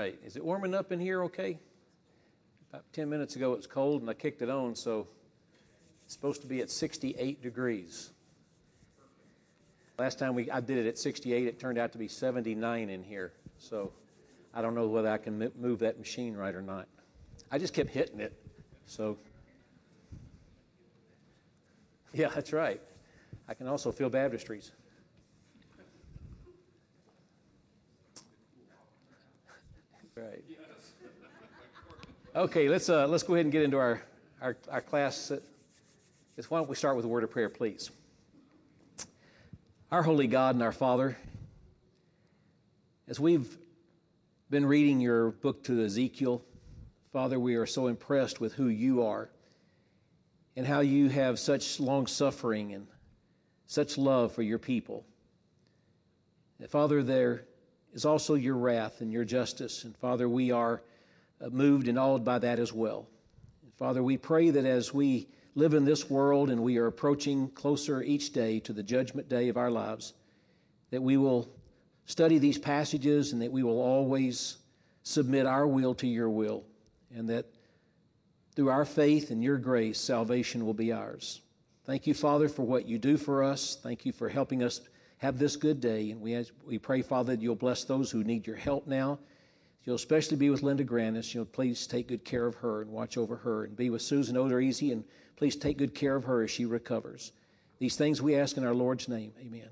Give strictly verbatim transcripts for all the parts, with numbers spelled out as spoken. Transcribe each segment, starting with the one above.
right. Is it warming up in here okay? About ten minutes ago it was cold and I kicked it on, so it's supposed to be at sixty-eight degrees. Last time we I did it at sixty-eight, it turned out to be seventy-nine in here. So I don't know whether I can move that machine right or not. I just kept hitting it. So, yeah, that's right. I can also feel baptistries. Right. Okay, let's uh, let's go ahead and get into our our, our class. It's, why don't we start with a word of prayer, please? Our holy God and our Father, as we've been reading your book to Ezekiel, Father, we are so impressed with who you are and how you have such long suffering and such love for your people. And Father, there is also your wrath and your justice. And Father, we are uh, moved and awed by that as well. And Father, we pray that as we live in this world and we are approaching closer each day to the judgment day of our lives, that we will study these passages and that we will always submit our will to your will, and that through our faith and your grace, salvation will be ours. Thank you, Father, for what you do for us. Thank you for helping us have this good day. And we we pray, Father, that you'll bless those who need your help now. You'll especially be with Linda Granis. You'll please take good care of her and watch over her, and be with Susan Odereasy, and please take good care of her as she recovers. These things we ask in our Lord's name. Amen.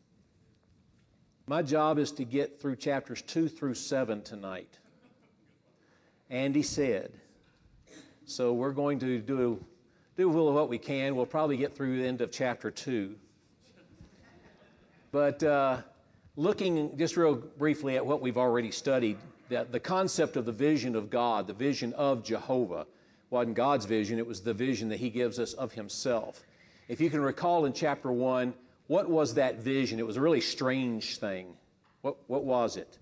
My job is to get through chapters two through seven tonight. Andy said. So we're going to do, do what we can. We'll probably get through the end of chapter two. But uh, looking just real briefly at what we've already studied, that the concept of the vision of God, the vision of Jehovah, wasn't God's vision, it was the vision that he gives us of himself. If you can recall in chapter one, what was that vision? It was a really strange thing. What, what was it?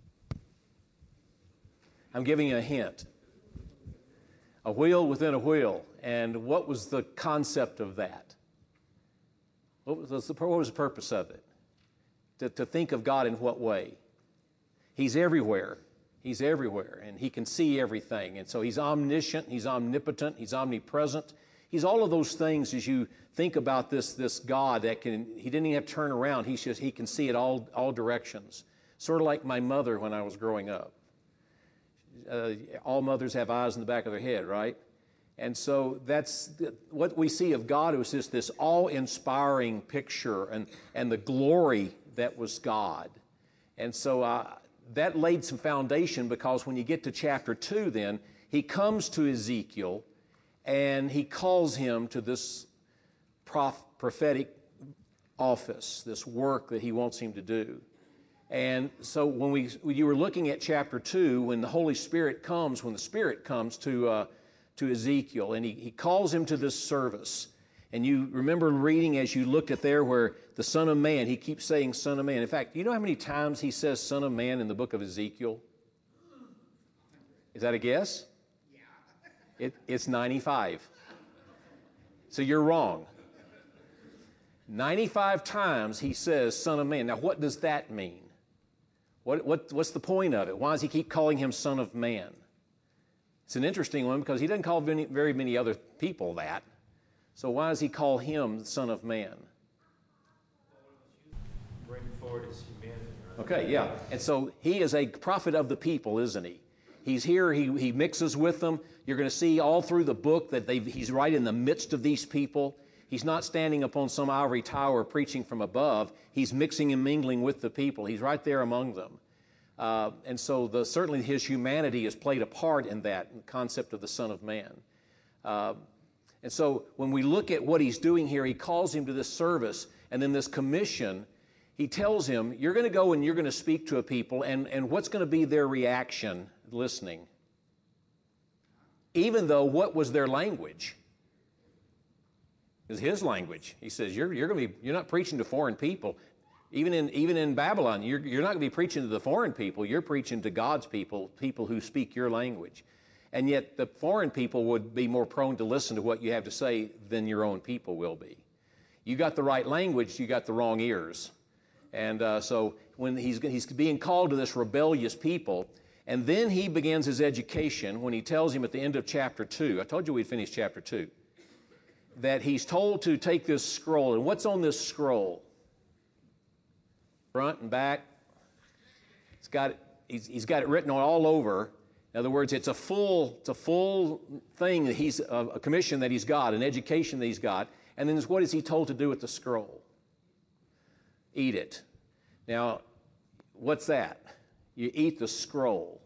I'm giving you a hint. A wheel within a wheel. And what was the concept of that? What was the, what was the purpose of it? To, to think of God in what way? He's everywhere. He's everywhere, and he can see everything. And so he's omniscient, he's omnipotent, he's omnipresent. He's all of those things as you think about this, this God that can, he didn't even have to turn around. He's just, he can see it all, all directions. Sort of like my mother when I was growing up. Uh, all mothers have eyes in the back of their head, right? And so that's the, what we see of God was just this awe-inspiring picture and, and the glory that was God. And so uh, that laid some foundation, because when you get to chapter two then, he comes to Ezekiel and he calls him to this prof- prophetic office, this work that he wants him to do. And so when we when you were looking at chapter two, when the Holy Spirit comes, when the Spirit comes to uh, to Ezekiel, and he, he calls him to this service. And you remember reading as you looked at there where the Son of Man, he keeps saying Son of Man. In fact, you know how many times he says Son of Man in the book of Ezekiel? Is that a guess? Yeah. It, it's ninety-five. So you're wrong. ninety-five times he says Son of Man. Now what does that mean? What, what, what's the point of it? Why does he keep calling him Son of Man? It's an interesting one because he doesn't call very, very many other people that. So why does he call him Son of Man? Bring forward his humanity. Right? Okay, yeah. And so he is a prophet of the people, isn't he? He's here, he, he mixes with them. You're going to see all through the book that they've, he's right in the midst of these people. He's not standing upon some ivory tower preaching from above. He's mixing and mingling with the people. He's right there among them. Uh, and so the, certainly his humanity has played a part in that in the concept of the Son of Man. Uh, and so when we look at what he's doing here, he calls him to this service and then this commission. He tells him, you're going to go and you're going to speak to a people, and, and what's going to be their reaction listening? Even though what was their language? Is his language. He says, you're, you're going to be, you're not preaching to foreign people. Even in, even in Babylon, you're, you're not going to be preaching to the foreign people. You're preaching to God's people, people who speak your language. And yet the foreign people would be more prone to listen to what you have to say than your own people will be. You got the right language, you got the wrong ears. And uh, so when he's, he's being called to this rebellious people, And then he begins his education when he tells him at the end of chapter two, I told you we'd finish chapter two, that he's told to take this scroll. And what's on this scroll? Front and back. It's got, he's, he's got it written all over. In other words, it's a full, it's a full thing that he's, a, a commission that he's got, an education that he's got. And then what is he told to do with the scroll? Eat it. Now, what's that? You eat the scroll.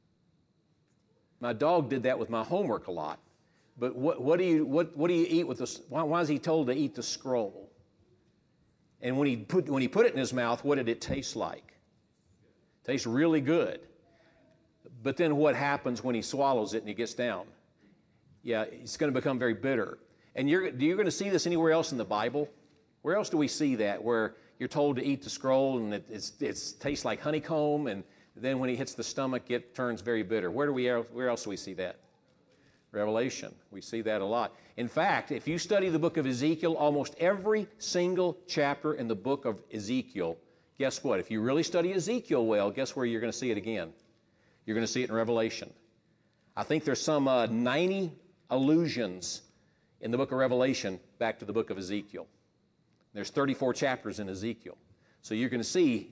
My dog did that with my homework a lot. But what, what do you what, what do you eat with the? Why, why is he told to eat the scroll? And when he put when he put it in his mouth, what did it taste like? It tastes really good. But then what happens when he swallows it and he gets down? Yeah, it's going to become very bitter. And you're you're going to see this anywhere else in the Bible? Where else do we see that? Where you're told to eat the scroll and it it's, it's tastes like honeycomb, and then when he hits the stomach, it turns very bitter. Where do we where else do we see that? Revelation. We see that a lot. In fact, if you study the book of Ezekiel, almost every single chapter in the book of Ezekiel, guess what? If you really study Ezekiel well, guess where you're going to see it again? You're going to see it in Revelation. I think there's some uh, ninety allusions in the book of Revelation back to the book of Ezekiel. There's thirty-four chapters in Ezekiel. So you're going to see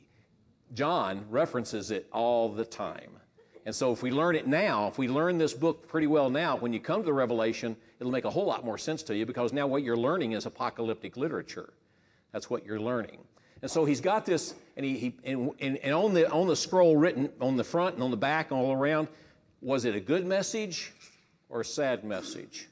John references it all the time. And so if we learn it now, if we learn this book pretty well now, when you come to the Revelation, it'll make a whole lot more sense to you, because now what you're learning is apocalyptic literature. That's what you're learning. And so he's got this, and, he, he and, and, and on the on the scroll written on the front and on the back and all around, was it a good message or a sad message?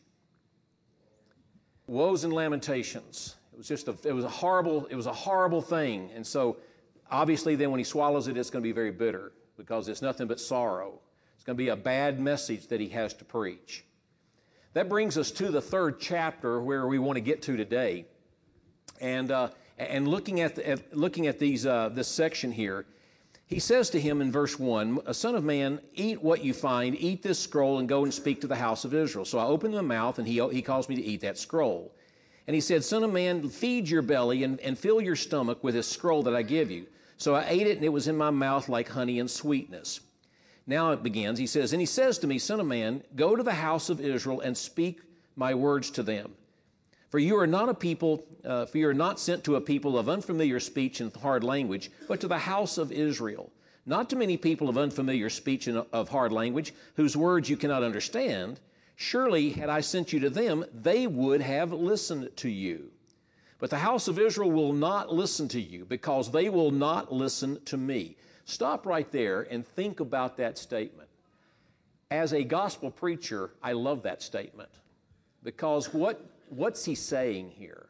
Woes and lamentations. It was just a it was a horrible it was a horrible thing. And so obviously then when he swallows it, it's going to be very bitter, because it's nothing but sorrow. It's going to be a bad message that he has to preach. That brings us to the third chapter where we want to get to today. And uh, and looking at, the, at looking at these uh, this section here, he says to him in verse one, "A son of man, eat what you find, eat this scroll, and go and speak to the house of Israel." So I opened my mouth, and he he calls me to eat that scroll. And he said, "Son of man, feed your belly and, and fill your stomach with this scroll that I give you." So I ate it, and it was in my mouth like honey and sweetness. Now it begins, he says, "And he says to me, Son of man, go to the house of Israel and speak my words to them. For you are not a people, uh, for you are not sent to a people of unfamiliar speech and hard language, but to the house of Israel. Not to many people of unfamiliar speech and of hard language, whose words you cannot understand. Surely, had I sent you to them, they would have listened to you. But the house of Israel will not listen to you, because they will not listen to me." Stop right there and think about that statement. As a gospel preacher, I love that statement, because what what's he saying here?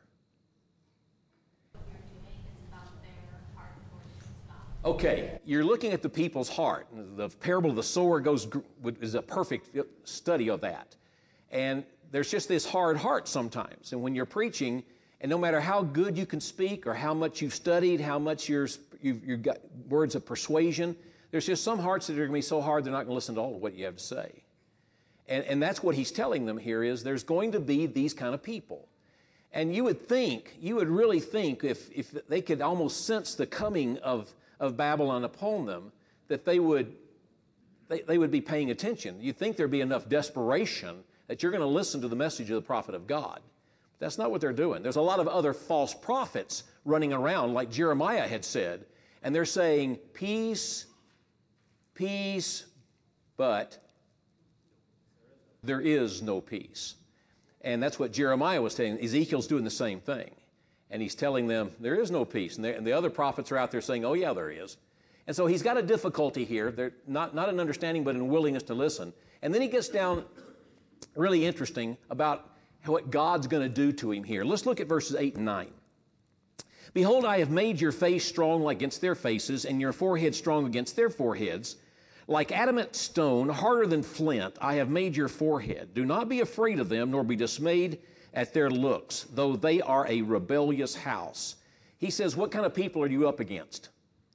Okay, you're looking at the people's heart. The parable of the sower goes is a perfect study of that. And there's just this hard heart sometimes. And when you're preaching, and no matter how good you can speak or how much you've studied, how much you're, you've, you've got words of persuasion, there's just some hearts that are going to be so hard they're not going to listen to all of what you have to say. And, and that's what he's telling them here, is there's going to be these kind of people. And you would think, you would really think, if, if they could almost sense the coming of, of Babylon upon them, that they would, they, they would be paying attention. You'd think there'd be enough desperation that you're going to listen to the message of the prophet of God. That's not what they're doing. There's a lot of other false prophets running around, like Jeremiah had said, and they're saying, peace, peace, but there is no peace. And that's what Jeremiah was saying. Ezekiel's doing the same thing. And he's telling them, there is no peace. And, and the other prophets are out there saying, oh, yeah, there is. And so he's got a difficulty here. They're not, not an understanding, but an willingness to listen. And then he gets down really interesting about what God's going to do to him here. Let's look at verses eight and nine. "Behold, I have made your face strong against their faces, and your forehead strong against their foreheads. Like adamant stone, harder than flint, I have made your forehead. Do not be afraid of them, nor be dismayed at their looks, though they are a rebellious house." He says, what kind of people are you up against?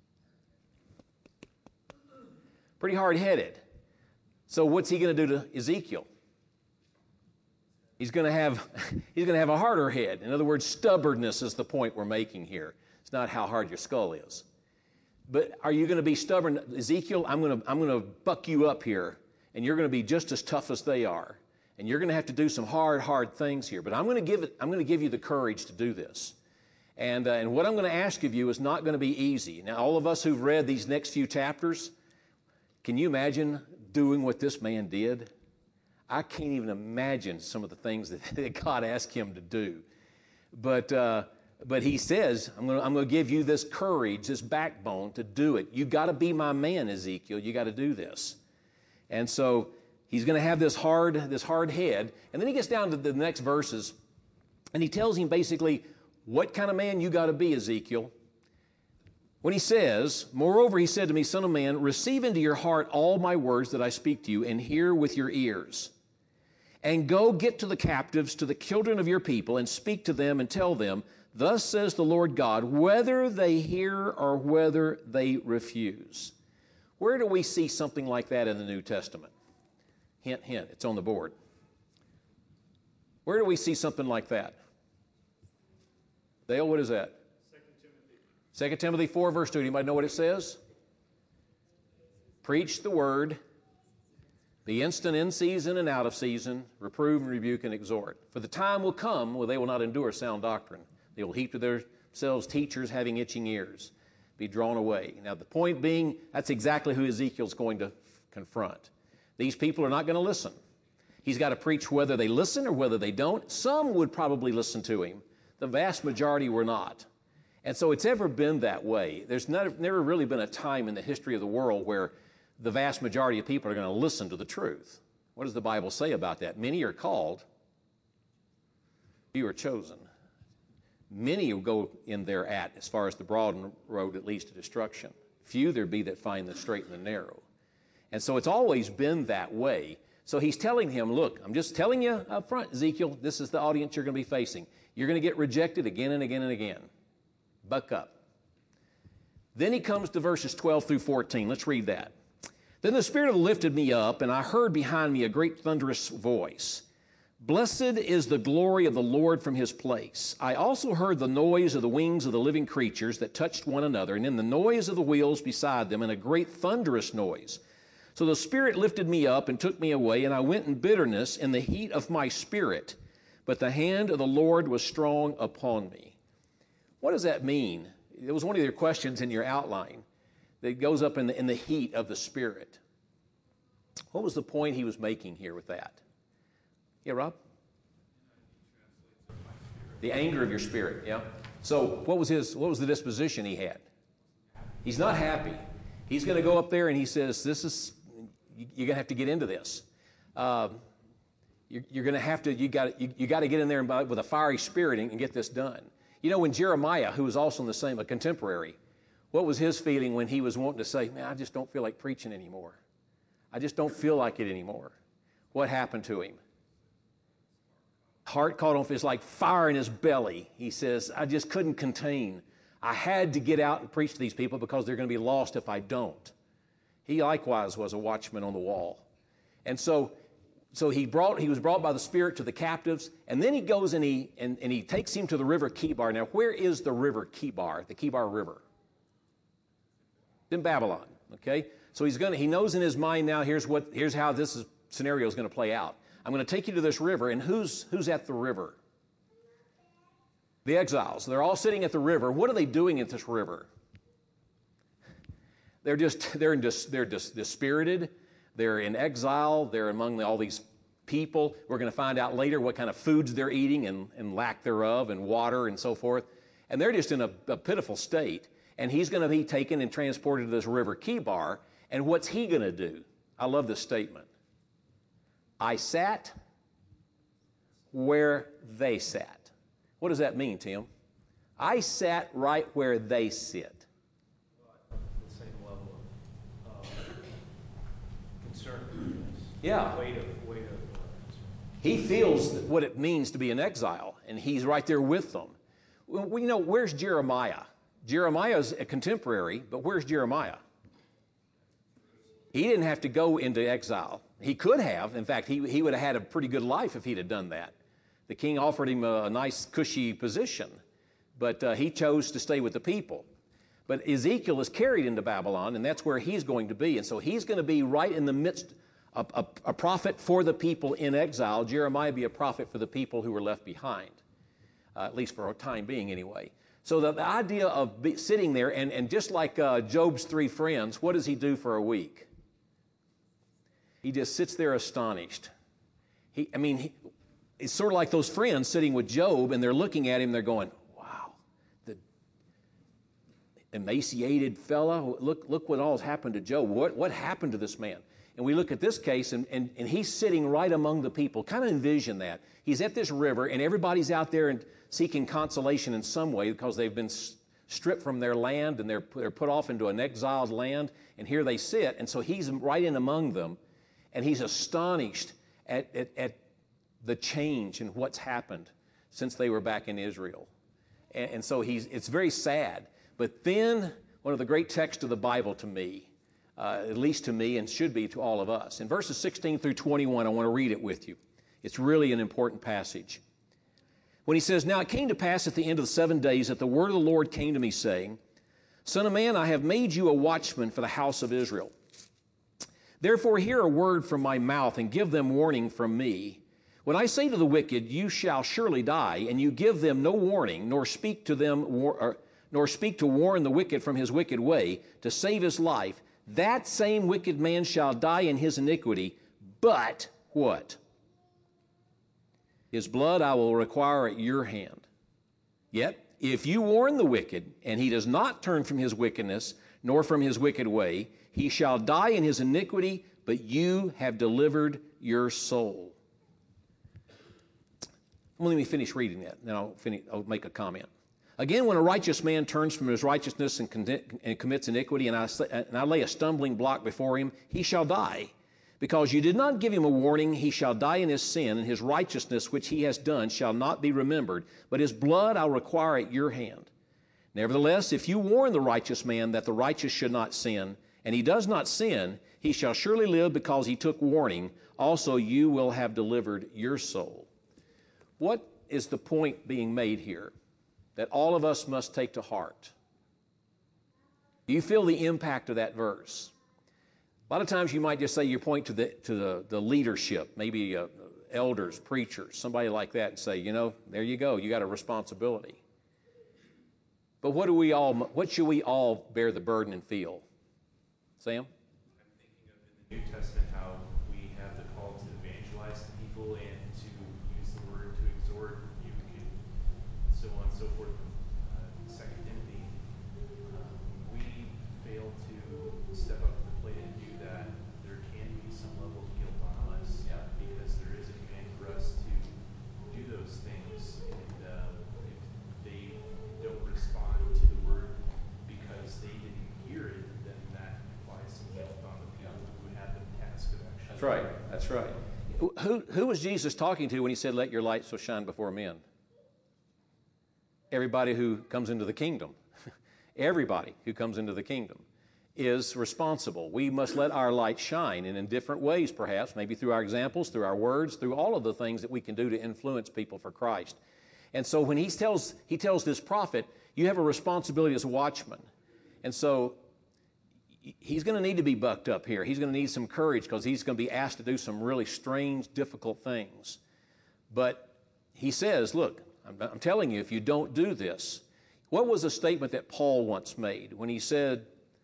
Pretty hard-headed. So what's he going to do to Ezekiel? He's going to have he's going to have a harder head. In other words, stubbornness is the point we're making here. It's not how hard your skull is. But are you going to be stubborn? Ezekiel, I'm going to, I'm going to buck you up here, and you're going to be just as tough as they are. And you're going to have to do some hard, hard things here. But I'm going to give it, I'm going to give you the courage to do this. And, uh, and what I'm going to ask of you is not going to be easy. Now, all of us who've read these next few chapters, can you imagine doing what this man did? I can't even imagine some of the things that, that God asked him to do. But, uh, but he says, I'm going, to, I'm going to give you this courage, this backbone to do it. You got to be my man, Ezekiel. You got to do this. And so he's going to have this hard, this hard head. And then he gets down to the next verses, and he tells him basically what kind of man you got to be, Ezekiel. When he says, moreover, he said to me, Son of man, receive into your heart all my words that I speak to you, and hear with your ears. And go get to the captives, to the children of your people, and speak to them and tell them, thus says the Lord God, whether they hear or whether they refuse. Where do we see something like that in the New Testament? Hint, hint, it's on the board. Where do we see something like that? Dale, what is that? Second Timothy. Second Timothy four, verse two. Anybody know what it says? Preach the word. Be instant in season and out of season, reprove and rebuke and exhort. For the time will come where they will not endure sound doctrine. They will heap to themselves teachers having itching ears, be drawn away. Now the point being, that's exactly who Ezekiel's going to confront. These people are not going to listen. He's got to preach whether they listen or whether they don't. Some would probably listen to him. The vast majority were not. And so it's ever been that way. There's never, never really been a time in the history of the world where the vast majority of people are going to listen to the truth. What does the Bible say about that? Many are called, few are chosen. Many will go in there at, as far as the broad road that leads to destruction. Few there be that find the straight and the narrow. And so it's always been that way. So he's telling him, look, I'm just telling you up front, Ezekiel, this is the audience you're going to be facing. You're going to get rejected again and again and again. Buck up. Then he comes to verses twelve through fourteen. Let's read that. Then the Spirit lifted me up, and I heard behind me a great thunderous voice. Blessed is the glory of the Lord from his place. I also heard the noise of the wings of the living creatures that touched one another, and in the noise of the wheels beside them, and a great thunderous noise. So the Spirit lifted me up and took me away, and I went in bitterness in the heat of my spirit. But the hand of the Lord was strong upon me. What does that mean? It was one of your questions in your outline that goes up in the, in the heat of the Spirit. What was the point he was making here with that? Yeah, Rob? The anger of your spirit, yeah. So what was his? What was the disposition he had? He's not happy. He's going to go up there and he says, "This is you're going to have to get into this. Uh, you're, you're going to have to. You got you, you got to get in there and, with a fiery spirit and, and get this done." You know, when Jeremiah, who was also in the same a contemporary, what was his feeling when he was wanting to say, "Man, I just don't feel like preaching anymore. I just don't feel like it anymore." What happened to him? Heart caught on. It's like fire in his belly. He says, I just couldn't contain. I had to get out and preach to these people because they're going to be lost if I don't. He likewise was a watchman on the wall. And so, so he brought, he was brought by the Spirit to the captives, and then he goes and he, and, and he takes him to the river Kibar. Now, where is the river Kibar, the Kibar River? It's in Babylon, okay? So he's going to, he knows in his mind now, here's what, here's how this is, scenario is going to play out. I'm going to take you to this river, and who's, who's at the river? The exiles. They're all sitting at the river. What are they doing at this river? They're just, they're, in dis, they're dis, dispirited. They're in exile. They're among the, all these people. We're going to find out later what kind of foods they're eating and, and lack thereof and water and so forth. And they're just in a, a pitiful state. And he's going to be taken and transported to this river Kibar. And what's he going to do? I love this statement. I sat where they sat. What does that mean, Tim? I sat right where they sit. The same level of uh, concern. Yeah. Weight of, weight of. Uh, he feels what it means to be in exile, and he's right there with them. Well, you know, where's Jeremiah? Jeremiah's a contemporary, but where's Jeremiah? He didn't have to go into exile. He could have. In fact, he, he would have had a pretty good life if he'd have done that. The king offered him a, a nice, cushy position, but uh, he chose to stay with the people. But Ezekiel is carried into Babylon, and that's where he's going to be. And so he's going to be right in the midst, a, a, a prophet for the people in exile. Jeremiah be a prophet for the people who were left behind, uh, at least for a time being anyway. So the, the idea of be, sitting there, and, and just like uh, Job's three friends, what does he do for a week? He just sits there astonished. He, I mean, he, it's sort of like those friends sitting with Job, and they're looking at him, they're going, wow, the emaciated fellow, look, look what all has happened to Job. What, what happened to this man? And we look at this case, and, and, and he's sitting right among the people. Kind of envision that. He's at this river, and everybody's out there and seeking consolation in some way because they've been stripped from their land, and they're, they're put off into an exiled land, and here they sit. And so he's right in among them, and he's astonished at, at, at the change in what's happened since they were back in Israel. And, and so he's, it's very sad. But then, one of the great texts of the Bible to me, uh, at least to me and should be to all of us, in verses sixteen through twenty-one, I want to read it with you. It's really an important passage. When he says, "Now it came to pass at the end of the seven days that the word of the Lord came to me, saying, Son of man, I have made you a watchman for the house of Israel. Therefore hear a word from my mouth, and give them warning from me. When I say to the wicked, you shall surely die, and you give them no warning, nor speak to them, or, nor speak to warn the wicked from his wicked way, to save his life, that same wicked man shall die in his iniquity, but what? His blood I will require at your hand. Yet, if you warn the wicked, and he does not turn from his wickedness, nor from his wicked way, he shall die in his iniquity, but you have delivered your soul." Well, let me finish reading that, then I'll, finish, I'll make a comment. "Again, when a righteous man turns from his righteousness and, con- and commits iniquity, and I, and I lay a stumbling block before him, he shall die. Because you did not give him a warning, he shall die in his sin, and his righteousness which he has done shall not be remembered, but his blood I'll require at your hand. Nevertheless, if you warn the righteous man that the righteous should not sin, and he does not sin, he shall surely live because he took warning. Also you will have delivered your soul." What is the point being made here that all of us must take to heart? Do you feel the impact of that verse? A lot of times you might just say you point to the, to the, the leadership, maybe uh, elders, preachers, somebody like that, and say, you know, there you go, you got a responsibility. But what do we all, what should we all bear the burden and feel? Sam? I'm thinking of in the New Testament how we have the call to evangelize to people and to use the word to exhort, you can, so on and so forth. Uh, Second Timothy, um, we fail to step up to the plate and do that. There can be some level of guilt on us, yeah, because there is a command for us to do those things. And uh, if they don't respond to the word because they didn't hear it, then that implies some guilt on the people who had the task of actually. That's right. That's right. Who, who was Jesus talking to when he said, "Let your light so shine before men"? Everybody who comes into the kingdom. Everybody who comes into the kingdom is responsible. We must let our light shine, and in different ways perhaps, maybe through our examples, through our words, through all of the things that we can do to influence people for Christ. And so when he tells, he tells this prophet, you have a responsibility as a watchman. And so he's going to need to be bucked up here. He's going to need some courage because he's going to be asked to do some really strange, difficult things. But he says, look, I'm, I'm telling you, if you don't do this, what was a statement that Paul once made when he said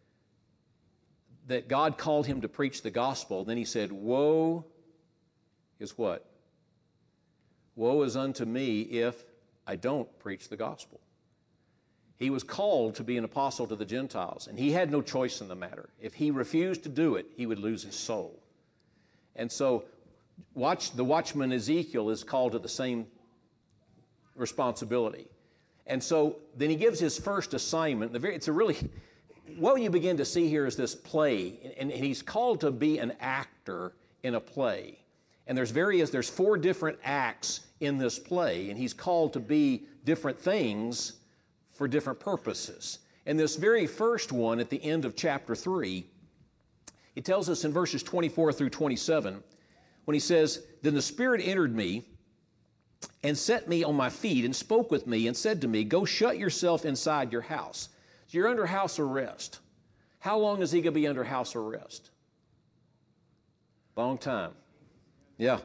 that God called him to preach the gospel? Then he said, woe is what? Woe is unto me if I don't preach the gospel. He was called to be an apostle to the Gentiles, and he had no choice in the matter. If he refused to do it, he would lose his soul. And so watch, the watchman Ezekiel is called to the same responsibility. And so then he gives his first assignment. The very, it's a really, what you begin to see here is this play, and, and he's called to be an actor in a play. And there's various, there's four different acts in this play, and he's called to be different things for different purposes. And this very first one at the end of chapter three, it tells us in verses twenty-four through twenty-seven, when he says, "Then the Spirit entered me and set me on my feet and spoke with me and said to me, go shut yourself inside your house." You're under house arrest. How long is he going to be under house arrest? Long time. Yeah.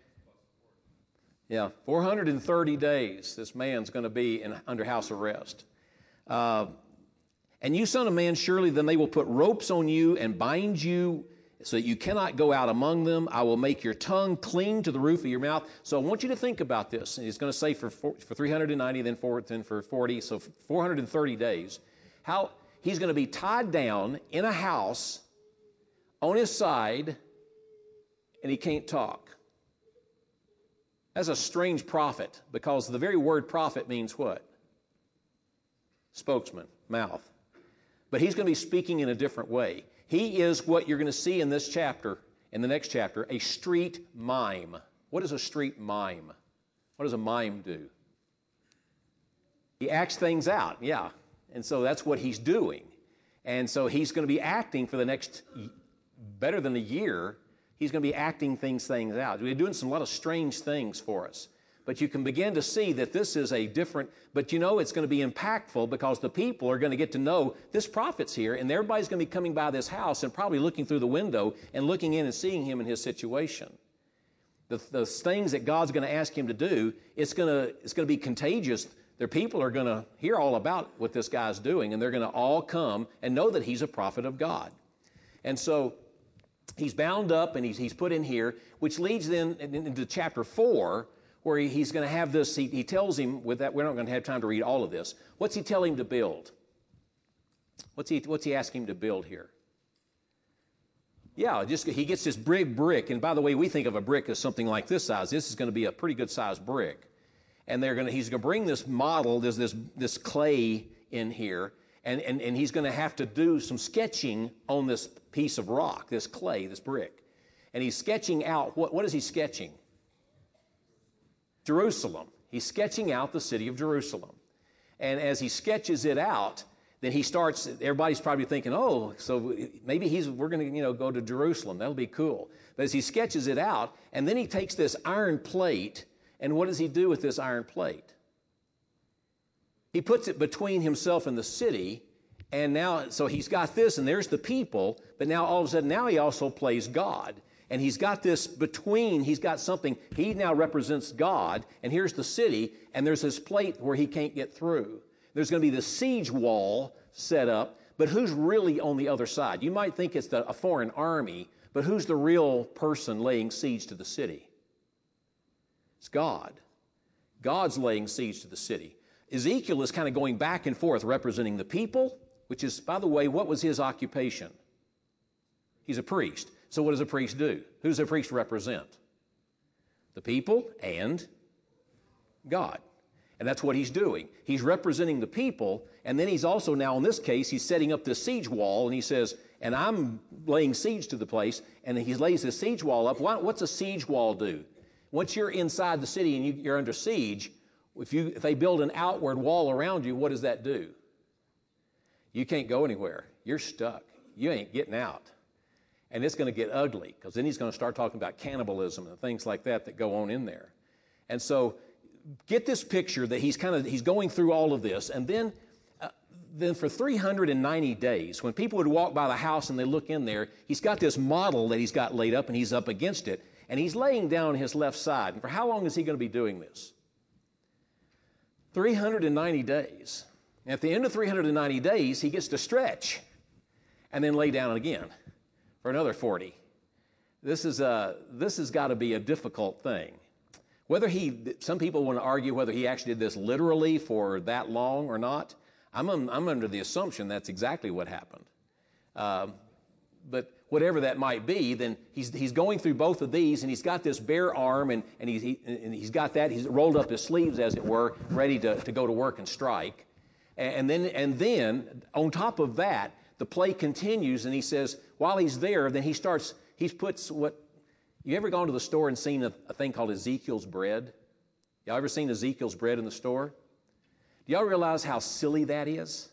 Yeah, four hundred thirty days this man's going to be in, under house arrest. Uh, and you, son of man, surely then they will put ropes on you and bind you so that you cannot go out among them. I will make your tongue cling to the roof of your mouth. So I want you to think about this. He's going to say for four, for three hundred ninety, then for, then for forty, so four hundred thirty days. How he's going to be tied down in a house on his side, and he can't talk. That's a strange prophet, because the very word prophet means what? Spokesman, mouth. But he's going to be speaking in a different way. He is what you're going to see in this chapter, in the next chapter, a street mime. What is a street mime? What does a mime do? He acts things out, yeah. And so that's what he's doing. And so he's going to be acting for the next, better than a year, he's going to be acting things, things out. We're doing some, a lot of strange things for us. But you can begin to see that this is a different, but you know it's going to be impactful, because the people are going to get to know this prophet's here, and everybody's going to be coming by this house and probably looking through the window and looking in and seeing him in his situation. The, the things that God's going to ask him to do, it's going to, it's going to be contagious. Their people are going to hear all about what this guy's doing, and they're going to all come and know that he's a prophet of God. And so he's bound up and he's, he's put in here, which leads then into chapter four, where he, he's going to have this, he, he tells him, with that, we're not going to have time to read all of this. What's he tell him to build? What's he, what's he asking him to build here? Yeah, just he gets this big brick, and by the way, we think of a brick as something like this size. This is going to be a pretty good sized brick. And they're going to, he's going to bring this model, there's this, this clay in here, and, and, and he's going to have to do some sketching on this piece of rock, this clay, this brick. And he's sketching out, what, what is he sketching? Jerusalem. He's sketching out the city of Jerusalem. And as he sketches it out, then he starts, everybody's probably thinking, oh, so maybe he's, we're going to, you know, go to Jerusalem. That'll be cool. But as he sketches it out, and then he takes this iron plate, and what does he do with this iron plate? He puts it between himself and the city, and now, so he's got this, and there's the people, but now all of a sudden, now he also plays God. And he's got this between, he's got something, he now represents God, and here's the city, and there's this plate where he can't get through. There's going to be the siege wall set up, but who's really on the other side? You might think it's the, a foreign army, but who's the real person laying siege to the city? It's God. God's laying siege to the city. Ezekiel is kind of going back and forth representing the people, which is, by the way, what was his occupation? He's a priest. So what does a priest do? Who does a priest represent? The people and God. And that's what he's doing. He's representing the people, and then he's also now, in this case, he's setting up this siege wall, and he says, and I'm laying siege to the place, and he lays this siege wall up. What's a siege wall do? Once you're inside the city and you're under siege, if, you, if they build an outward wall around you, what does that do? You can't go anywhere. You're stuck. You ain't getting out. And it's going to get ugly, because then he's going to start talking about cannibalism and things like that that go on in there. And so get this picture that he's kind of, he's going through all of this. And then, uh, then for three hundred ninety days, when people would walk by the house and they look in there, he's got this model that he's got laid up, and he's up against it. And he's laying down his left side. And for how long is he going to be doing this? three hundred ninety days. At the end of three hundred ninety days, he gets to stretch and then lay down again for another forty. This is a, this has got to be a difficult thing. Whether he, some people want to argue whether he actually did this literally for that long or not. I'm, I'm under the assumption that's exactly what happened. Um, but whatever that might be, then he's, he's going through both of these, and he's got this bare arm, and, and, he's, he, and he's got that, he's rolled up his sleeves, as it were, ready to, to go to work and strike. And then, and then, on top of that, the play continues, and he says, while he's there, then he starts, he puts what, you ever gone to the store and seen a, a thing called Ezekiel's bread? Y'all ever seen Ezekiel's bread in the store? Do y'all realize how silly that is?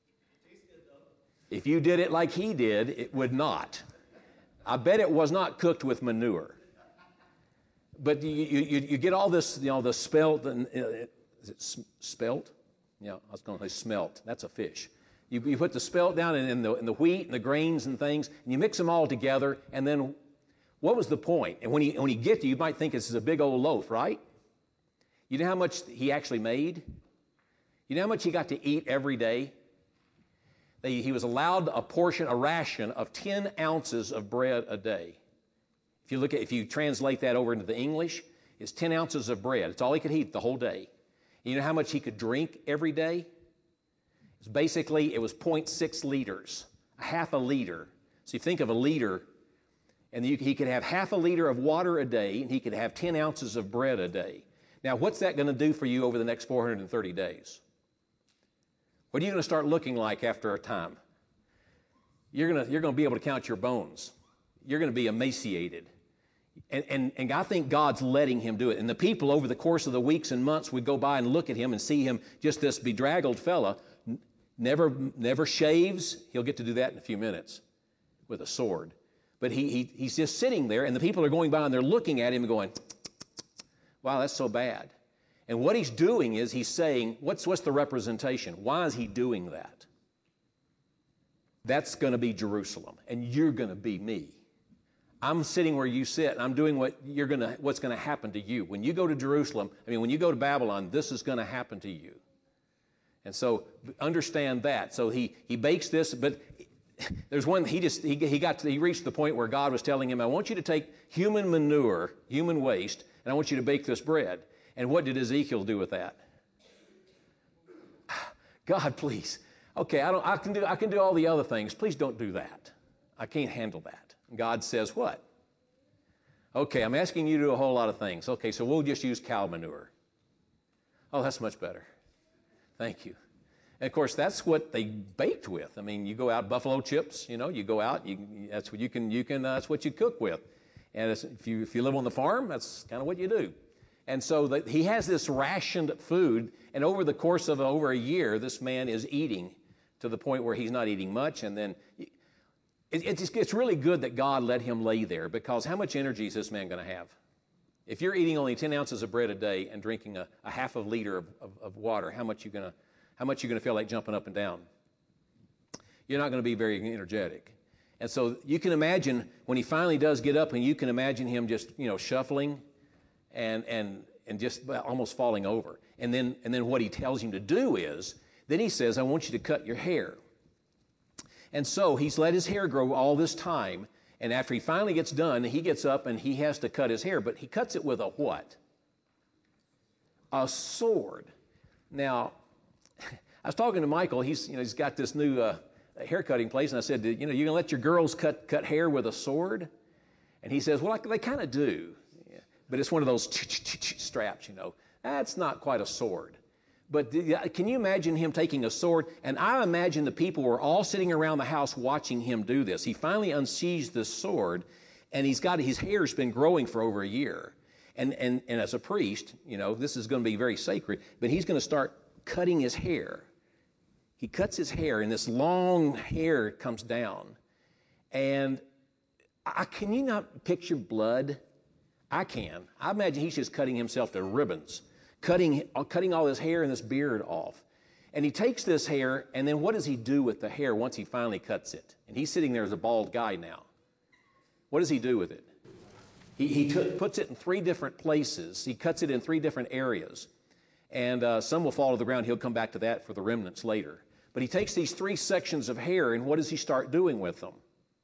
If you did it like he did, it would not. I bet it was not cooked with manure. But you, you, you get all this, you know, the spelt, and, uh, is it spelt? Yeah, I was going to say smelt. That's a fish. You, you put the spelt down in, in, the, in the wheat and the grains and things, and you mix them all together, and then what was the point? And when he, when he gets to you, you might think this is a big old loaf, right? You know how much he actually made? You know how much he got to eat every day? They, he was allowed a portion, a ration of ten ounces of bread a day. If you look at, if you translate that over into the English, it's ten ounces of bread. It's all he could eat the whole day. You know how much he could drink every day? It's basically, it was zero point six liters, a half a liter. So you think of a liter, and you, he could have half a liter of water a day, and he could have ten ounces of bread a day. Now, what's that going to do for you over the next four hundred thirty days? What are you going to start looking like after a time? You're going to, you're going to be able to count your bones. You're going to be emaciated. And, and, and I think God's letting him do it. And the people over the course of the weeks and months would go by and look at him and see him just this bedraggled fella, never, never shaves. He'll get to do that in a few minutes with a sword. But he, he, he's just sitting there, and the people are going by and they're looking at him and going, wow, that's so bad. And what he's doing is he's saying, what's, what's the representation? Why is he doing that? That's going to be Jerusalem, and you're going to be me. I'm sitting where you sit, and I'm doing what you're going to, what's going to happen to you. When you go to Jerusalem, I mean, when you go to Babylon, this is going to happen to you. And so understand that. So he, he bakes this, but there's one, he just, he, he got to, he reached the point where God was telling him, I want you to take human manure, human waste, and I want you to bake this bread. And what did Ezekiel do with that? God, please. Okay, I don't, I can do, I can do all the other things. Please don't do that. I can't handle that. God says what? Okay, I'm asking you to do a whole lot of things. Okay, so we'll just use cow manure. Oh, that's much better. Thank you. And of course, that's what they baked with. I mean, you go out, buffalo chips, you know, you go out, you, that's what you can, you can, uh, that's what you cook with. And it's, if you if you live on the farm, that's kind of what you do. And so the, he has this rationed food, and over the course of over a year, this man is eating to the point where he's not eating much, and then it, it's, it's really good that God let him lay there, because how much energy is this man going to have? If you're eating only ten ounces of bread a day and drinking a, a half a liter of, of, of water, how much you going to how much you going to feel like jumping up and down? You're not going to be very energetic. And so you can imagine when he finally does get up, and you can imagine him just, you know, shuffling and and and just almost falling over. And then and then what he tells him to do is, then he says, I want you to cut your hair. And so he's let his hair grow all this time, and after he finally gets done, he gets up and he has to cut his hair, but he cuts it with a what? A sword. Now, I was talking to Michael. He's, you know, he's got this new uh, hair cutting place, and I said, you know, you're going to let your girls cut cut hair with a sword? And he says, well, they kind of do, yeah. But it's one of those straps, you know. That's not quite a sword. But can you imagine him taking a sword? And I imagine the people were all sitting around the house watching him do this. He finally unsheathes this sword, and he's got his hair's been growing for over a year. And and and as a priest, you know, this is going to be very sacred. But he's going to start cutting his hair. He cuts his hair, and this long hair comes down. And I, can you not picture blood? I can. I imagine he's just cutting himself to ribbons. Cutting, cutting all his hair and this beard off. And he takes this hair, and then what does he do with the hair once he finally cuts it? And he's sitting there as a bald guy now. What does he do with it? He, he t- puts it in three different places. He cuts it in three different areas. And uh, some will fall to the ground. He'll come back to that for the remnants later. But he takes these three sections of hair, and what does he start doing with them?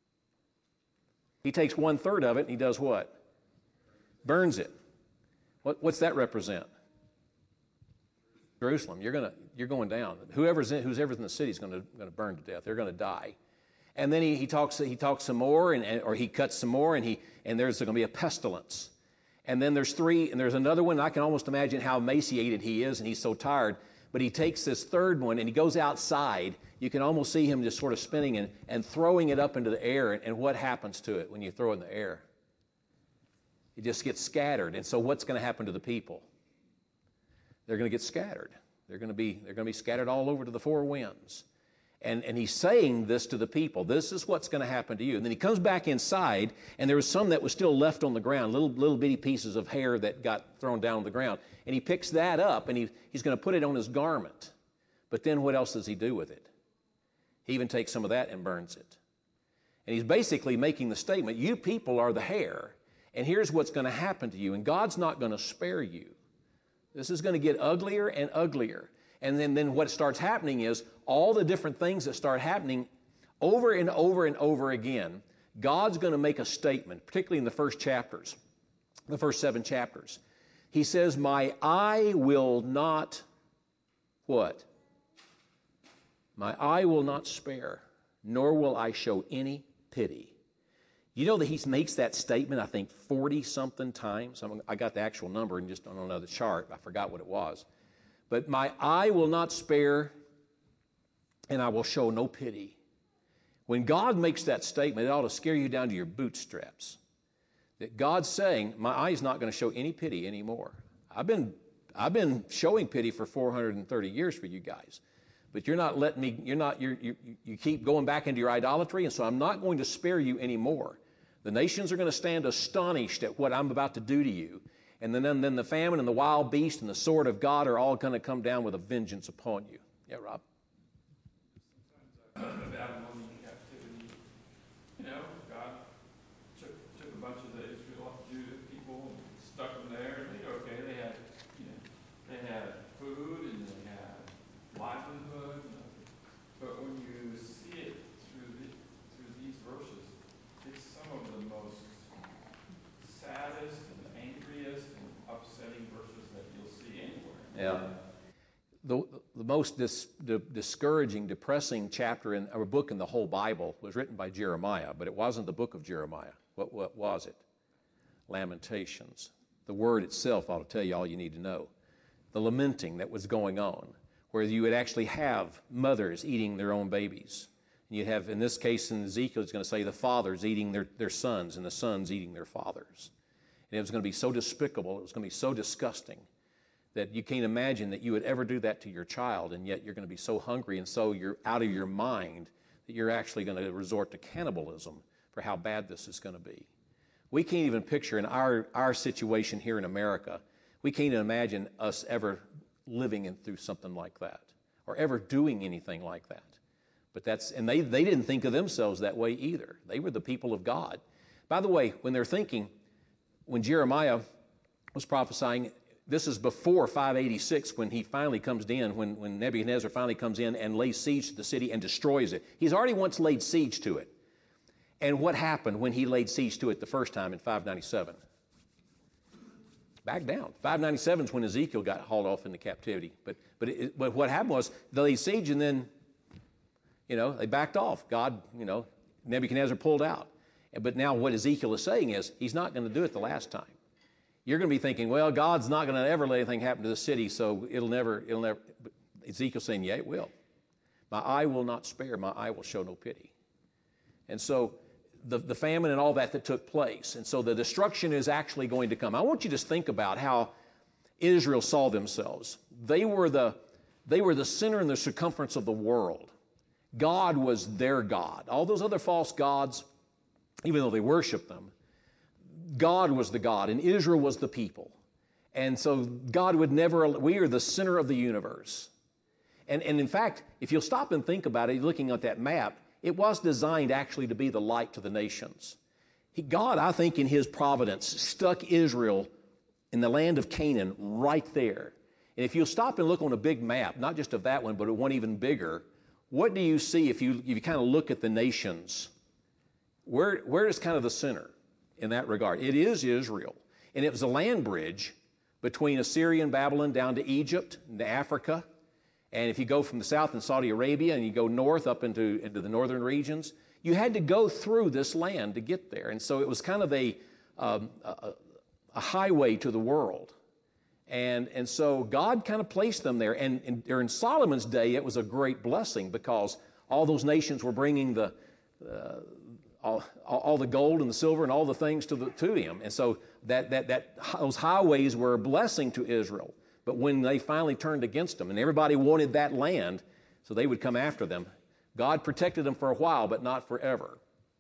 He takes one third of it, and he does what? Burns it. What, what's that represent? Jerusalem, you're gonna, you're going down. Whoever's in, who's ever in the city is going to, going to burn to death. They're going to die. And then he, he talks, he talks some more, and, and or he cuts some more, and he, and there's going to be a pestilence. And then there's three, and there's another one. I can almost imagine how emaciated he is, and he's so tired. But he takes this third one, and he goes outside. You can almost see him just sort of spinning and, and throwing it up into the air. And, and what happens to it when you throw it in the air? It just gets scattered. And so what's going to happen to the people? They're going to get scattered. They're going to be, they're going to be scattered all over to the four winds. And, and he's saying this to the people. This is what's going to happen to you. And then he comes back inside, and there was some that was still left on the ground, little little bitty pieces of hair that got thrown down on the ground. And he picks that up, and he, he's going to put it on his garment. But then what else does he do with it? He even takes some of that and burns it. And he's basically making the statement, you people are the hair, and here's what's going to happen to you, and God's not going to spare you. This is going to get uglier and uglier. And then, then what starts happening is all the different things that start happening over and over and over again, God's going to make a statement, particularly in the first chapters, the first seven chapters. He says, my eye will not, what? My eye will not spare, nor will I show any pity. You know that he makes that statement, I think, forty-something times. I got the actual number and just on another chart. I forgot what it was. But my eye will not spare, and I will show no pity. When God makes that statement, it ought to scare you down to your bootstraps. That God's saying, my eye's not going to show any pity anymore. I've been, I've been showing pity for four hundred thirty years for you guys. But you're not letting me, you're not, you're, you you keep going back into your idolatry, and so I'm not going to spare you anymore. The nations are going to stand astonished at what I'm about to do to you. And then, then, then the famine and the wild beast and the sword of God are all going to come down with a vengeance upon you. Yeah, Rob? Sometimes the Babylonian captivity, you know, God took, took a bunch of the Israel, Judah people and stuck them there. And they, okay, they had, you know, they had food and they had livelihood. But when you see it through, the, through these verses, it's some of the most saddest and angriest and upsetting verses that you'll see anywhere. Yeah. The, the most dis, the discouraging, depressing chapter in or book in the whole Bible was written by Jeremiah, but it wasn't the book of Jeremiah. What, what was it? Lamentations. The word itself ought to tell you all you need to know. The lamenting that was going on, where you would actually have mothers eating their own babies. And you'd have, in this case, in Ezekiel, it's going to say the fathers eating their, their sons and the sons eating their fathers. And it was going to be so despicable, it was going to be so disgusting that you can't imagine that you would ever do that to your child, and yet you're going to be so hungry and so you're out of your mind that you're actually going to resort to cannibalism for how bad this is going to be. We can't even picture in our, our situation here in America, we can't even imagine us ever living in, through something like that or ever doing anything like that. But that's, and they, they didn't think of themselves that way either. They were the people of God. By the way, when they're thinking, when Jeremiah was prophesying, this is before five eighty-six when he finally comes in, when, when Nebuchadnezzar finally comes in and lays siege to the city and destroys it. He's already once laid siege to it. And what happened when he laid siege to it the first time in five ninety-seven? Back down. five ninety-seven is when Ezekiel got hauled off into captivity. But, but, it, but what happened was they laid siege and then, you know, they backed off. God, you know, Nebuchadnezzar pulled out. But now what Ezekiel is saying is he's not going to do it the last time. You're going to be thinking, well, God's not going to ever let anything happen to the city, so it'll never, it'll never. But Ezekiel's saying, yeah, it will. My eye will not spare. My eye will show no pity. And so the, the famine and all that that took place. And so the destruction is actually going to come. I want you to just think about how Israel saw themselves. They were the, they were the center and the circumference of the world. God was their God. All those other false gods, even though they worshiped them, God was the God, and Israel was the people. And so God would never, we are the center of the universe. And, and in fact, if you'll stop and think about it, looking at that map, it was designed actually to be the light to the nations. He, God, I think in his providence, stuck Israel in the land of Canaan right there. And if you'll stop and look on a big map, not just of that one, but one even bigger, what do you see if you, if you kind of look at the nations? Where, where is kind of the center in that regard? It is Israel. And it was a land bridge between Assyria and Babylon down to Egypt and to Africa. And if you go from the south in Saudi Arabia and you go north up into, into the northern regions, you had to go through this land to get there. And so it was kind of a, um, a, a highway to the world. And, and so God kind of placed them there. And, and during Solomon's day, it was a great blessing because all those nations were bringing the, uh, all, all the gold and the silver and all the things to, the, to him. And so that, that, that, those highways were a blessing to Israel. But when they finally turned against them, and everybody wanted that land, so they would come after them, God protected them for a while, but not forever.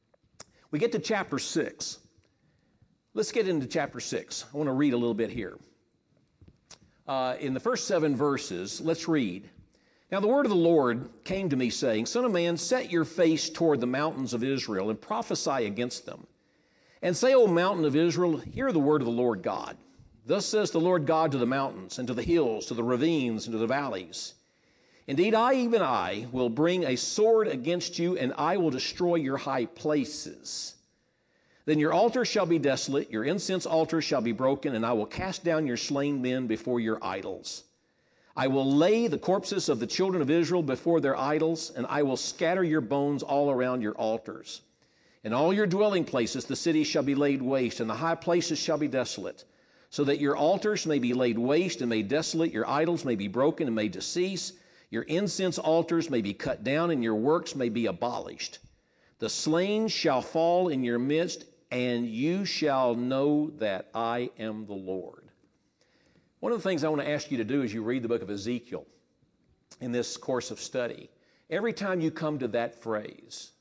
We get to chapter six. Let's get into chapter six. I want to read a little bit here. Uh, in the first seven verses, let's read. Now the word of the Lord came to me, saying, Son of man, set your face toward the mountains of Israel, and prophesy against them. And say, O mountain of Israel, hear the word of the Lord God. Thus says the Lord God to the mountains, and to the hills, to the ravines, and to the valleys. Indeed, I, even I, will bring a sword against you, and I will destroy your high places. Then your altars shall be desolate, your incense altars shall be broken, and I will cast down your slain men before your idols. I will lay the corpses of the children of Israel before their idols, and I will scatter your bones all around your altars. In all your dwelling places the cities shall be laid waste, and the high places shall be desolate, so that your altars may be laid waste and made desolate, your idols may be broken and made to cease, your incense altars may be cut down, and your works may be abolished. The slain shall fall in your midst, and you shall know that I am the Lord. One of the things I want to ask you to do as you read the book of Ezekiel in this course of study, every time you come to that phrase,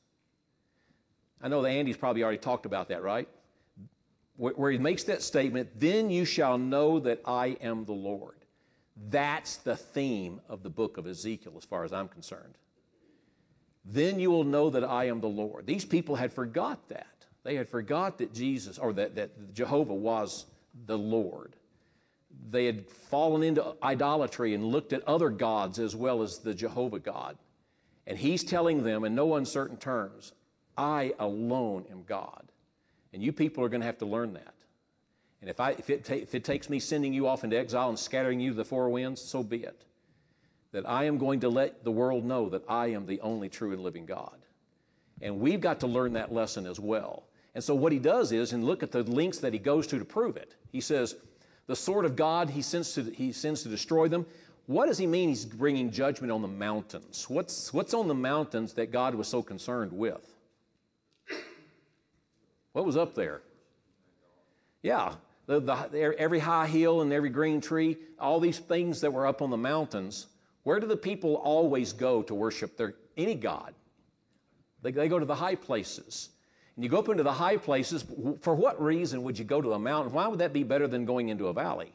I know that Andy's probably already talked about that, right? Where he makes that statement, then you shall know that I am the Lord. That's the theme of the book of Ezekiel as far as I'm concerned. Then you will know that I am the Lord. These people had forgot that. They had forgot that Jesus, or that, that Jehovah was the Lord. They had fallen into idolatry and looked at other gods as well as the Jehovah God. And he's telling them in no uncertain terms, I alone am God. And you people are going to have to learn that. And if, I, if, it ta- if it takes me sending you off into exile and scattering you to the four winds, so be it. That I am going to let the world know that I am the only true and living God. And we've got to learn that lesson as well. And so what he does is, and look at the links that he goes to to prove it. He says, the sword of God he sends to, he sends to destroy them. What does he mean he's bringing judgment on the mountains? What's, what's on the mountains that God was so concerned with? What was up there? Yeah, the, the, every high hill and every green tree, all these things that were up on the mountains. Where do the people always go to worship their any god? They, they go to the high places. And you go up into the high places. For what reason would you go to a mountain? Why would that be better than going into a valley?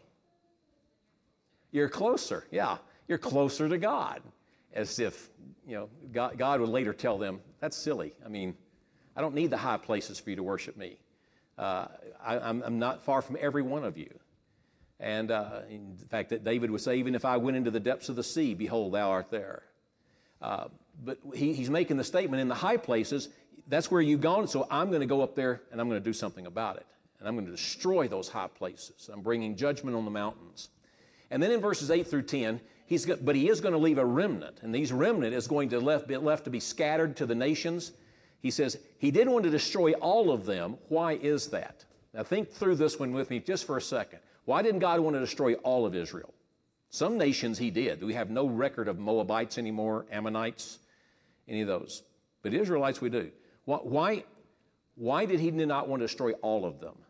You're closer, yeah. You're closer to God. As if, you know, God, God would later tell them, that's silly. I mean, I don't need the high places for you to worship me. Uh, I, I'm, I'm not far from every one of you. And uh, in fact, that David would say, even if I went into the depths of the sea, behold, thou art there. Uh, but he, he's making the statement, in the high places, that's where you've gone, so I'm going to go up there and I'm going to do something about it. And I'm going to destroy those high places. I'm bringing judgment on the mountains. And then in verses eight through ten, he's got, but he is going to leave a remnant. And these remnant is going to left, be left to be scattered to the nations. He says he didn't want to destroy all of them. Why is that? Now think through this one with me just for a second. Why didn't God want to destroy all of Israel? Some nations he did. We have no record of Moabites anymore, Ammonites, any of those. But Israelites we do. Why, why did he not want to destroy all of them?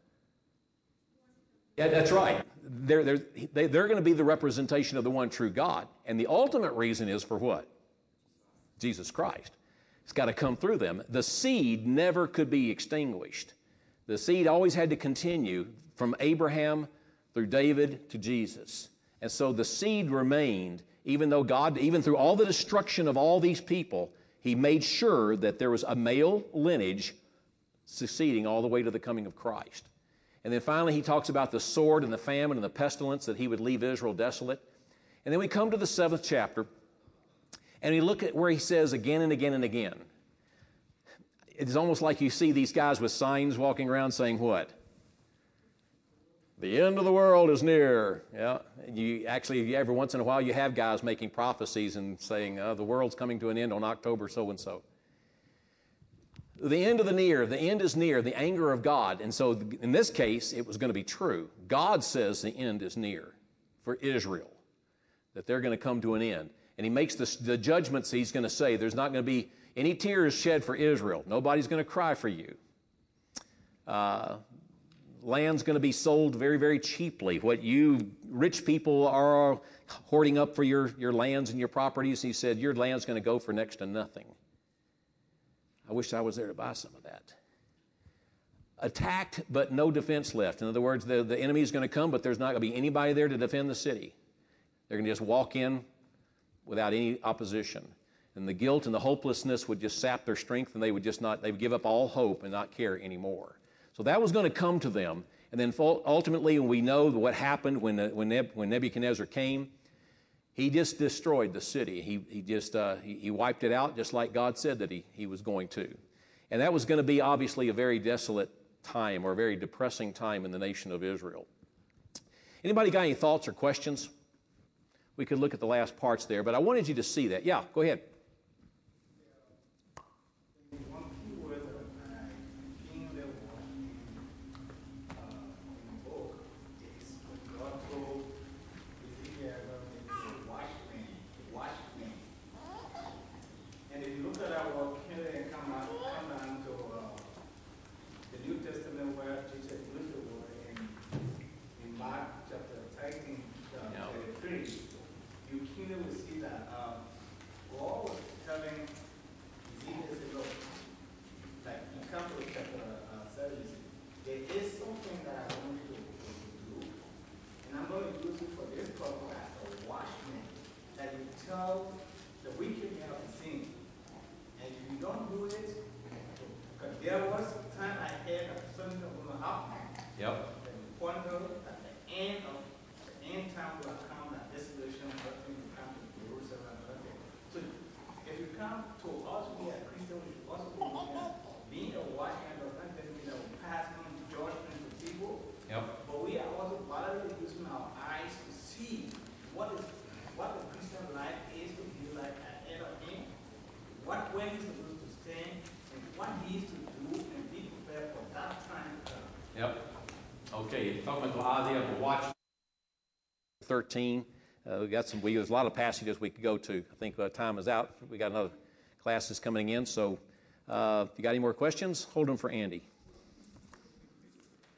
Yeah, that's right. They're, they're, they, they're going to be the representation of the one true God. And the ultimate reason is for what? Jesus Christ. It's got to come through them. The seed never could be extinguished. The seed always had to continue from Abraham through David to Jesus. And so the seed remained, even though God, even through all the destruction of all these people, he made sure that there was a male lineage succeeding all the way to the coming of Christ. And then finally he talks about the sword and the famine and the pestilence, that he would leave Israel desolate. And then we come to the seventh chapter, and we look at where he says again and again and again. It's almost like you see these guys with signs walking around saying what? The end of the world is near. Yeah, you actually, every once in a while, you have guys making prophecies and saying, uh, the world's coming to an end on October so-and-so. The end of the near, the end is near, the anger of God. And so in this case, it was going to be true. God says the end is near for Israel, that they're going to come to an end. And he makes the, the judgments he's going to say. There's not going to be any tears shed for Israel. Nobody's going to cry for you. Uh, land's going to be sold very, very cheaply. What you rich people are hoarding up for your, your lands and your properties, he said, your land's going to go for next to nothing. I wish I was there to buy some of that. Attacked, but no defense left. In other words, the, the enemy is going to come, but there's not going to be anybody there to defend the city. They're going to just walk in, without any opposition. And the guilt and the hopelessness would just sap their strength, and they would just not, they would give up all hope and not care anymore. So that was going to come to them. And then ultimately, we know what happened when, when, when Nebuchadnezzar came. He just destroyed the city. He, he just uh, he, he wiped it out just like God said that he, he was going to. And that was going to be obviously a very desolate time or a very depressing time in the nation of Israel. Anybody got any thoughts or questions? We could look at the last parts there, but I wanted you to see that. Yeah, go ahead. thirteen. Uh, we got some. We there's a lot of passages we could go to. I think uh, time is out. We got another classes coming in. So, uh, if you got any more questions, hold them for Andy.